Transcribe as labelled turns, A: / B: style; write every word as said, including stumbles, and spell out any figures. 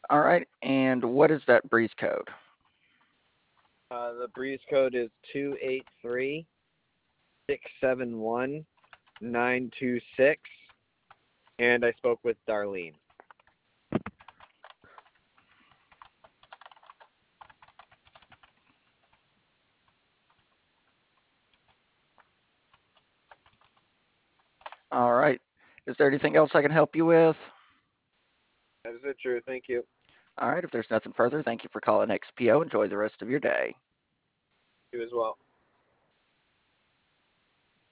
A: All right, and what is that breeze code?
B: Uh, the breeze code is two eight three six seven one nine two six, and I spoke with Darlene.
A: All right. Is there anything else I can help you with?
B: That is it, true. Thank you.
A: All right, if there's nothing further, thank you for calling X P O. Enjoy the rest of your day.
B: You as well.